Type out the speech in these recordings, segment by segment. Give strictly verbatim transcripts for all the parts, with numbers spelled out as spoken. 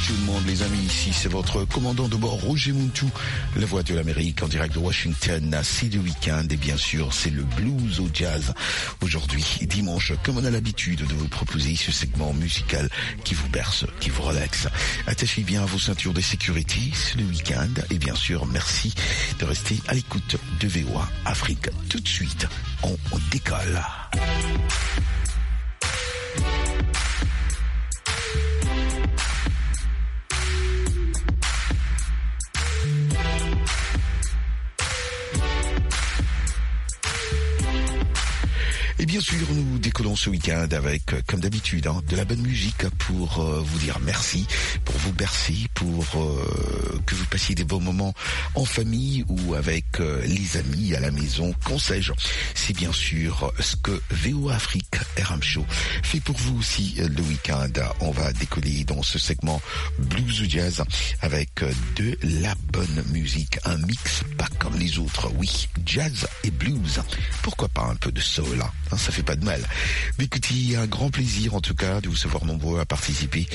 tout le monde, les amis. Ici, c'est votre commandant de bord, Roger Muntu, la voix de l'Amérique, en direct de Washington. C'est le week-end et bien sûr, c'est le blues au jazz. Aujourd'hui, dimanche, comme on a l'habitude de vous proposer ce segment musical qui vous berce, qui vous relaxe. Attachez bien vos ceintures de sécurité, c'est le week-end. Et bien sûr, merci de rester à l'écoute de V O A Afrique. Tout de suite, on, on décolle. Et bien sûr, nous décollons ce week-end avec, comme d'habitude, hein, de la bonne musique pour euh, vous dire merci, pour vous bercer, pour euh, que vous passiez des bons moments en famille ou avec euh, les amis à la maison, qu'en sais-je. C'est bien sûr ce que V O A Afrique R M Show fait pour vous aussi le week-end. On va décoller dans ce segment blues ou jazz avec de la bonne musique, un mix pas comme les autres. Oui, jazz et blues. Pourquoi pas un peu de soul, hein? Ça fait pas de mal. Mais écoutez, un grand plaisir en tout cas de vous savoir nombreux à participer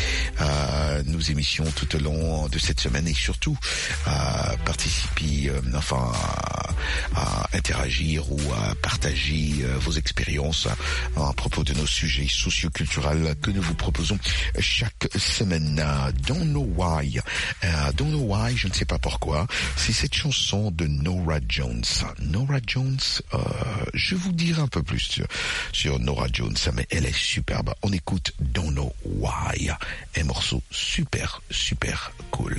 à nos émissions tout au long de cette semaine et surtout à participer, euh, enfin à, à interagir ou à partager euh, vos expériences à, à propos de nos sujets socioculturels que nous vous proposons chaque semaine. Don't Know Why, uh, Don't Know Why, je ne sais pas pourquoi, c'est cette chanson de Norah Jones. Norah Jones, euh, je vous dirai un peu plus sur sur Norah Jones, mais elle est superbe. On écoute Don't Know Why, un morceau super, super cool.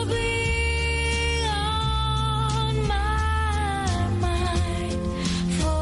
For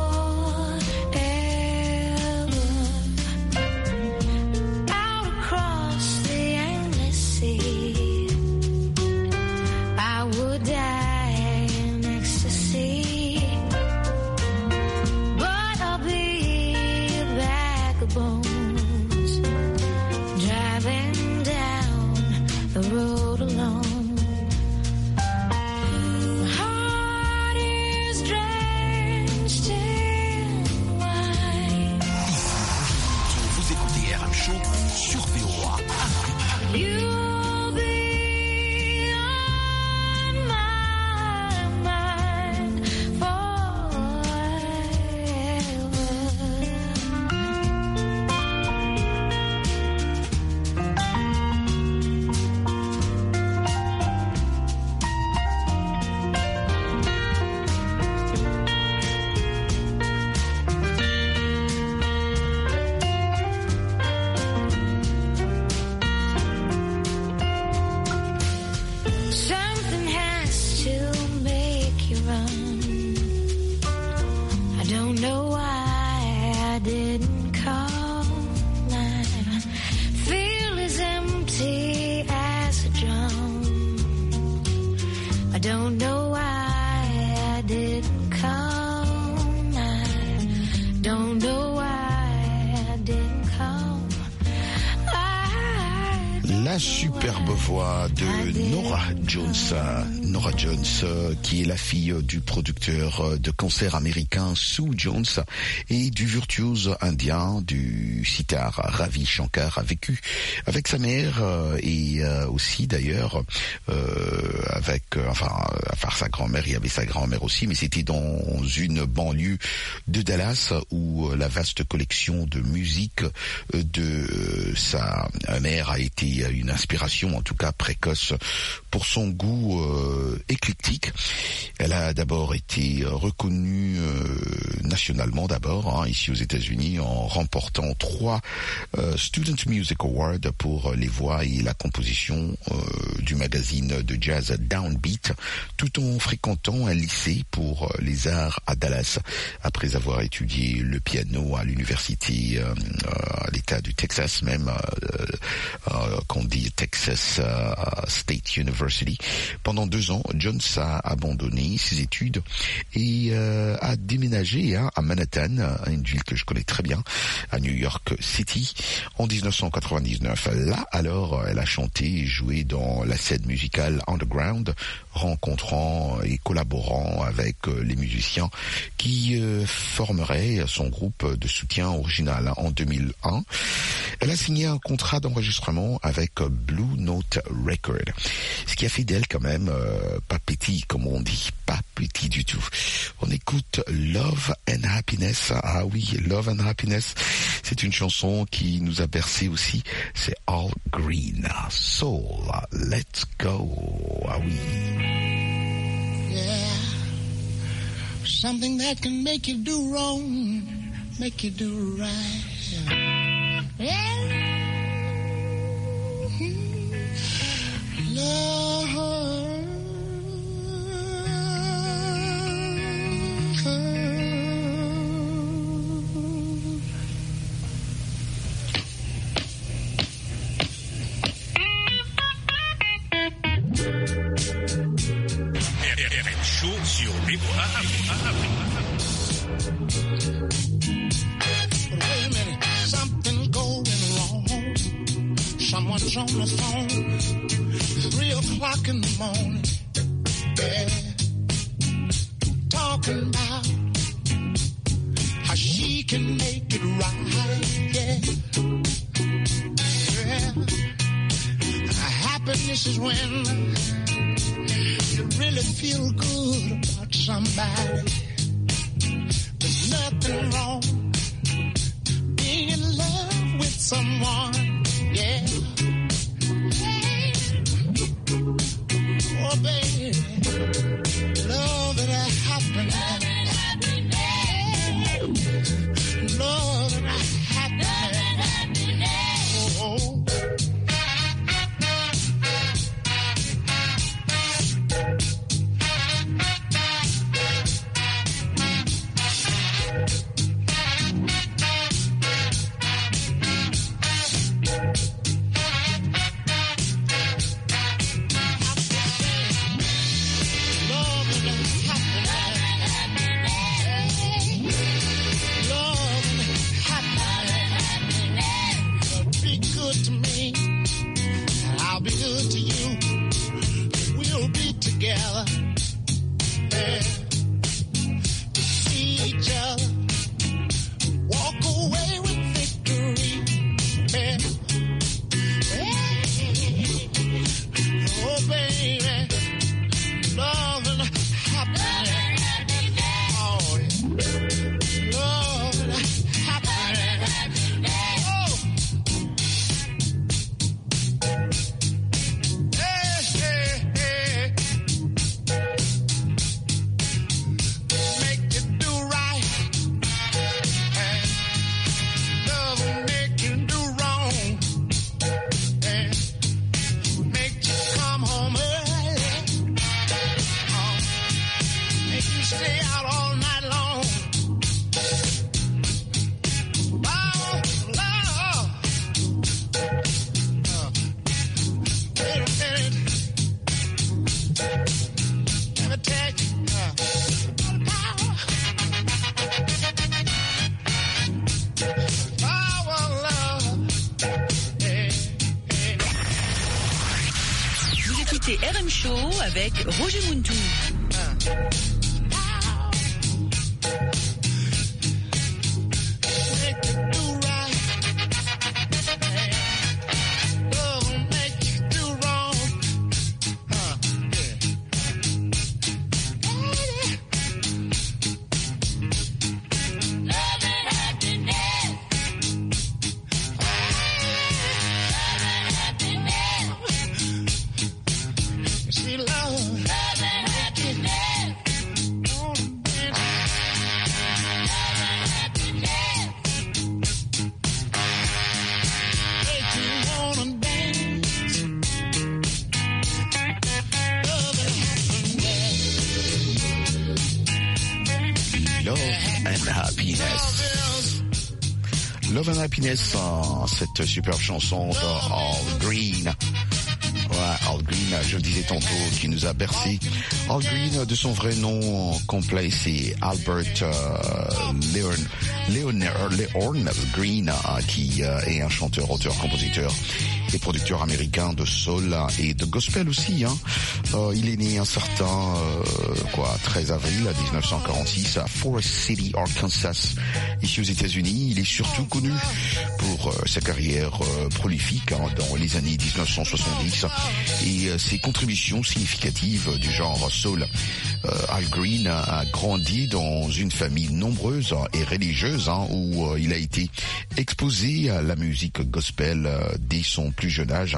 La superbe voix de Norah Jones. Norah Jones, qui est la fille du producteur de concerts américain Sue Jones et du virtuose indien du sitar Ravi Shankar, a vécu avec sa mère et aussi d'ailleurs euh, avec, enfin, enfin sa grand-mère, il y avait sa grand-mère aussi, mais c'était dans une banlieue de Dallas où la vaste collection de musique de sa mère a été une inspiration, en tout cas précoce, pour son goût euh, éclectique. Elle a d'abord été reconnue euh, nationalement d'abord, hein, ici aux États-Unis, en remportant trois euh, Student Music Awards pour les voix et la composition euh, du magazine de jazz Downbeat, tout en fréquentant un lycée pour les arts à Dallas, après avoir étudié le piano à l'université, euh, à l'État du Texas même, euh, euh, qu'on dit Texas euh, State University. Pendant deux ans, Jones a abandonné ses études et euh, a déménagé hein, à Manhattan, une ville que je connais très bien, à New York City, en dix-neuf cent quatre-vingt-dix-neuf. Là, alors, elle a chanté et joué dans la scène musicale underground, rencontrant et collaborant avec les musiciens qui euh, formeraient son groupe de soutien original. En deux mille un, elle a signé un contrat d'enregistrement avec Blue Note Record, ce qui a fait d'elle quand même euh, pas petit, comme on dit, pas petit du tout. On écoute Love and Happiness. Ah oui, Love and Happiness, c'est une chanson qui nous a bercé aussi. C'est All Green Soul. Let's go. Ah oui. Yeah, something that can make you do wrong, make you do right. Yeah. Love. Sur les But wait a minute, something's going wrong. Someone's on the phone, three o'clock in the morning. Yeah, talking about how she can make it right. Yeah, yeah. Happiness is when you really feel good about somebody. There's nothing wrong being in love with someone, yeah. Oh, baby, love and happiness. Love and happiness. Oh. écoutez R M Show avec Roger Muntou. Love and Happiness, hein, cette superbe chanson de Al Green. Ouais, Al Green, je le disais tantôt, qui nous a bercé. Al Green, de son vrai nom complet, c'est Albert euh, Leon, Leonard Leon Green, hein, qui euh, est un chanteur, auteur, compositeur et producteur américain de soul et de gospel aussi. Hein. Euh, il est né un certain euh, quoi, treize avril dix-neuf cent quarante-six à Forest City, Arkansas, ici aux États-Unis. Il est surtout connu pour euh, sa carrière euh, prolifique hein, dans les années dix-neuf cent soixante-dix et euh, ses contributions significatives du genre soul. Euh, Al Green a, a grandi dans une famille nombreuse et religieuse hein, où euh, il a été exposé à la musique gospel euh, dès son plus jeune âge.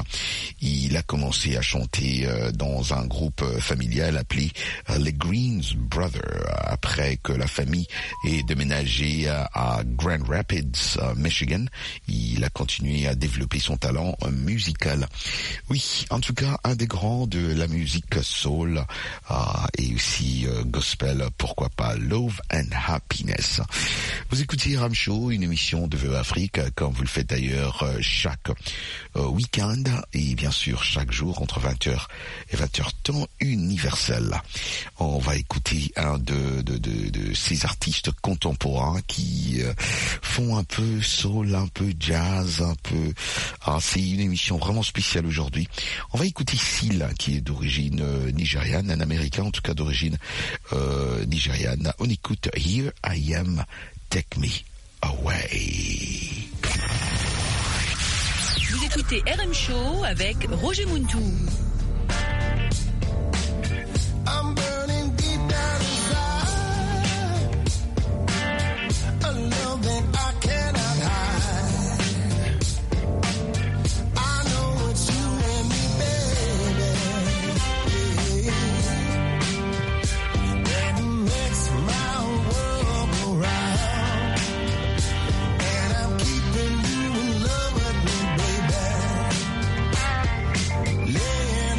Il a commencé à chanter euh, dans un groupe euh, familial appelé euh, les Greens Brothers après que la famille ait déménagé à, à Grand Rapids, euh, Michigan. Il a continué à développer son talent euh, musical. Oui, en tout cas, un des grands de la musique soul euh, et aussi euh, gospel, pourquoi pas Love and Happiness. Vous écoutez R M Show, une émission de V E Afrique, comme vous le faites d'ailleurs euh, chaque euh, week-end et bien sûr chaque jour entre vingt heures et vingt heures temps universel. On va écouter un de, de, de, de ces artistes contemporains qui euh, font un peu soul, un peu jazz, un peu... Ah, c'est une émission vraiment spéciale aujourd'hui. On va écouter Seal, qui est d'origine euh, nigériane, un américain en tout cas d'origine euh, nigériane. On écoute Here I Am, Take Me Away. Vous écoutez R M Show avec Roger Muntou. I'm burning deep down inside, a love that I cannot hide. I know it's you and me, baby, that makes my world go round. And I'm keeping you in love with me, baby. Yeah.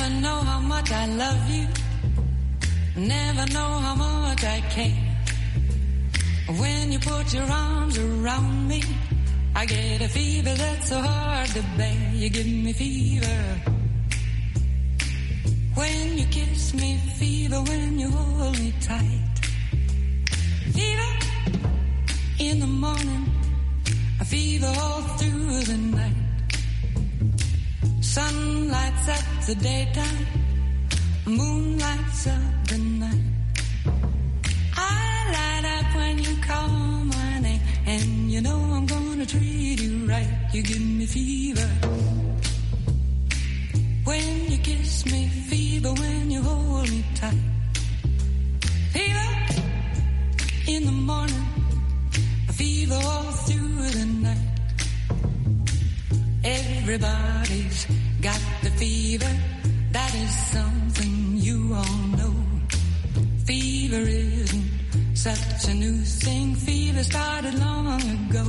never know how much I love you. Never know how much I care. When you put your arms around me, I get a fever that's so hard to bear. You give me fever when you kiss me, fever when you hold me tight. Fever in the morning, a fever all through the night. Sun lights up the daytime, moon lights up the night. I light up when you call my name, and you know I'm gonna treat you right. You give me fever when you kiss me, fever when you hold me tight. Fever in the morning, a fever all through the night. Everybody's got the fever, that is something you all know. Fever isn't such a new thing, fever started long ago.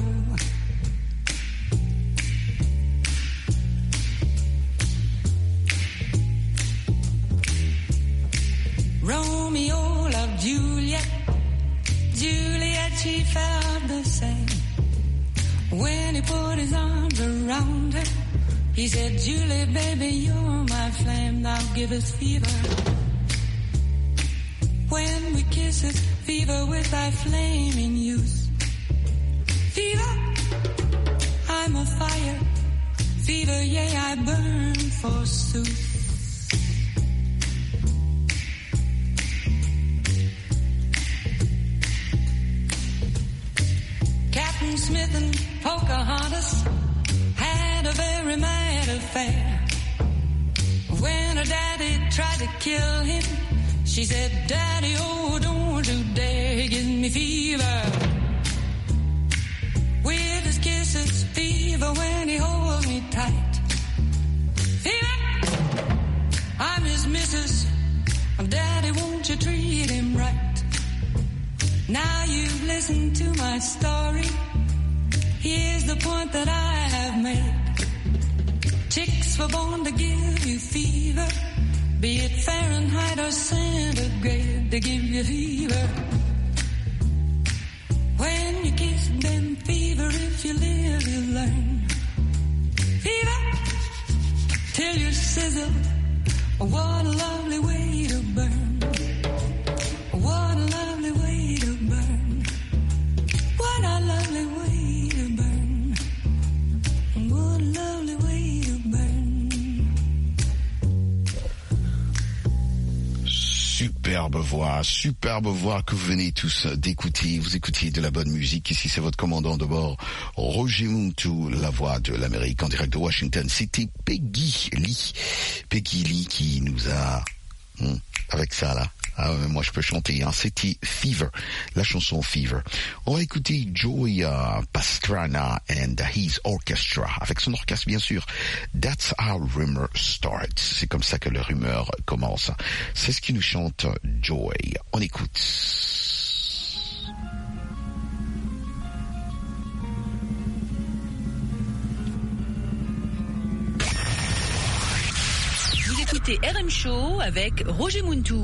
Romeo loved Juliet, Juliet, she felt the same. When he put his arms around her, he said, Julie, baby, you're my flame, now give us fever. When we kiss, it's fever with thy flaming youth. Fever, I'm a fire. Fever, yea, I burn forsooth. Captain Smith and Pocahontas had a very mad affair. When her daddy tried to kill him, she said, Daddy, oh, don't you dare, he gives me fever. With his kisses, fever when he holds me tight. Fever, I'm his missus. Daddy, won't you treat him right? Now you've listened to my story. Here's the point that I have made. Chicks were born to give you fever, be it Fahrenheit or centigrade, they give you fever. When you kiss them, fever, if you live, you learn. Fever, till you sizzle, what a lovely way to burn. What a lovely way to burn. What a lovely way to burn. What a lovely way to burn. Superbe voix, superbe voix que vous venez tous d'écouter. Vous écoutiez de la bonne musique. Ici, c'est votre commandant de bord, Roger Muntu, la voix de l'Amérique en direct de Washington. C'était Peggy Lee. Peggy Lee qui nous a... Hmm, avec ça, là. Ah, moi, je peux chanter. Hein. C'était Fever, la chanson Fever. On va écouter Joey uh, Pastrana and his orchestra, avec son orchestre, bien sûr. That's how rumor starts. C'est comme ça que le rumeur commence. C'est ce qui nous chante Joey. On écoute. Vous écoutez R M Show avec Roger Muntu.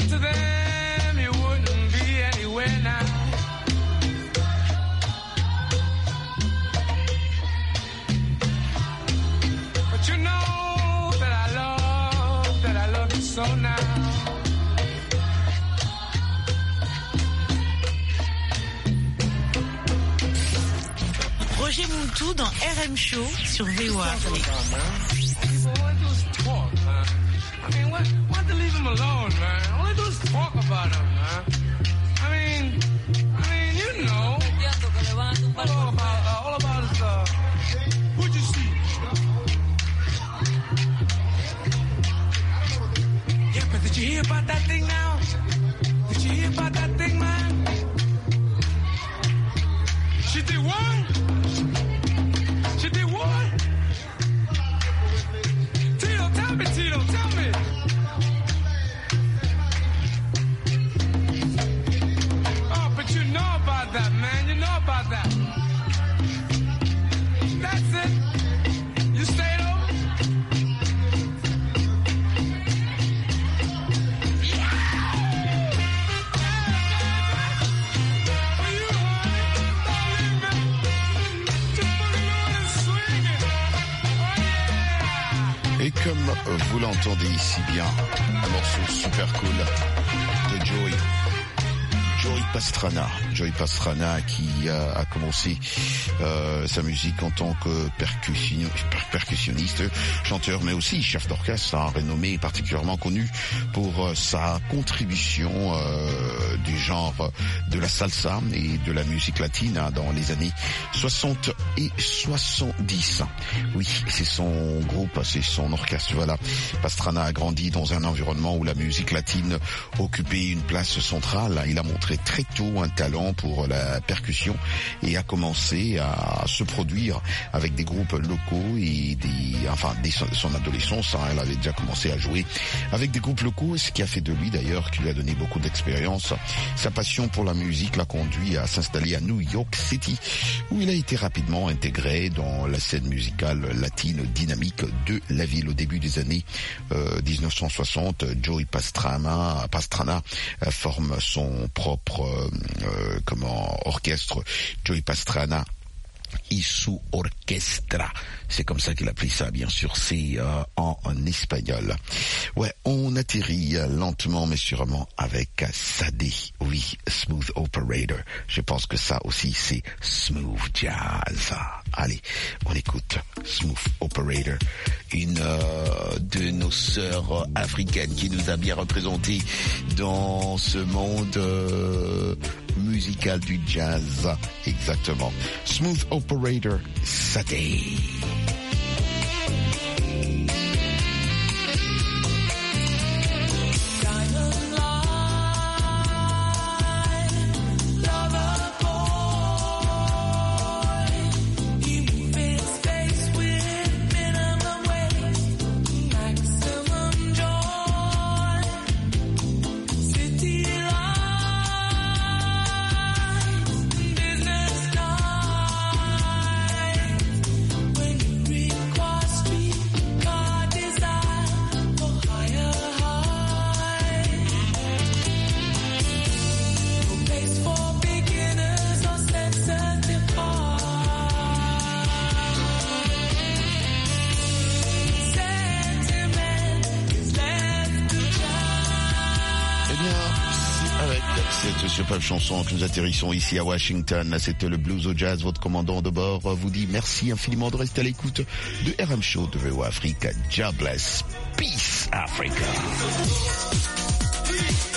went to them, you wouldn't be anywhere now. But you know that I love, that I love you so now. Roger Mountou dans R M Show sur V O A. I mean, why, why don't you leave him alone, man? All they do is talk about him, man. I mean, I mean, you know. All about, uh, all about is, uh, what'd you see? Yeah, but did you hear about that thing now? Did you hear about that thing, man? She did what? She did what? Tito, tell me, Tito, tell me. Oh, but you know about that, man. You know about that. That's it. You stayed over? Yeah! Are you high? Don't leave me. Just fucking on and swing it. Oh, yeah! Et comme vous l'entendez si bien, un morceau super cool de Joey. Joey Pastrana, Joey Pastrana qui euh, a commencé euh, sa musique en tant que percussion, percussionniste, chanteur, mais aussi chef d'orchestre, un renommé particulièrement connu pour euh, sa contribution euh, du genre de la salsa et de la musique latine hein, dans les années soixante et soixante-dix. Oui, c'est son groupe, c'est son orchestre. Voilà, Pastrana a grandi dans un environnement où la musique latine occupait une place centrale. Il a montré très tôt un talent pour la percussion et a commencé à se produire avec des groupes locaux et des, enfin, dès son adolescence, hein, elle avait déjà commencé à jouer avec des groupes locaux, ce qui a fait de lui d'ailleurs, qui lui a donné beaucoup d'expérience. Sa passion pour la musique l'a conduit à s'installer à New York City, où il a été rapidement intégré dans la scène musicale latine dynamique de la ville. Au début des années euh, dix-neuf cent soixante, Joey Pastrana, Pastrana euh, forme son propre Euh, euh, comment orchestre, Joey Pastrana y su orchestra, c'est comme ça qu'il appelait ça, bien sûr, c'est euh, en, en espagnol. Ouais, on atterrit euh, lentement mais sûrement avec Sade, oui, Smooth Operator. Je pense que ça aussi c'est smooth jazz. Allez, on écoute Smooth Operator, une euh, de nos sœurs africaines qui nous a bien représenté dans ce monde euh, musical du jazz, exactement. Smooth Operator, Sade. Cette superbe chanson que nous atterrissons ici à Washington, c'était le Blues au Jazz. Votre commandant de bord vous dit merci infiniment de rester à l'écoute de R M Show de V O A Afrique. God bless. Peace Africa.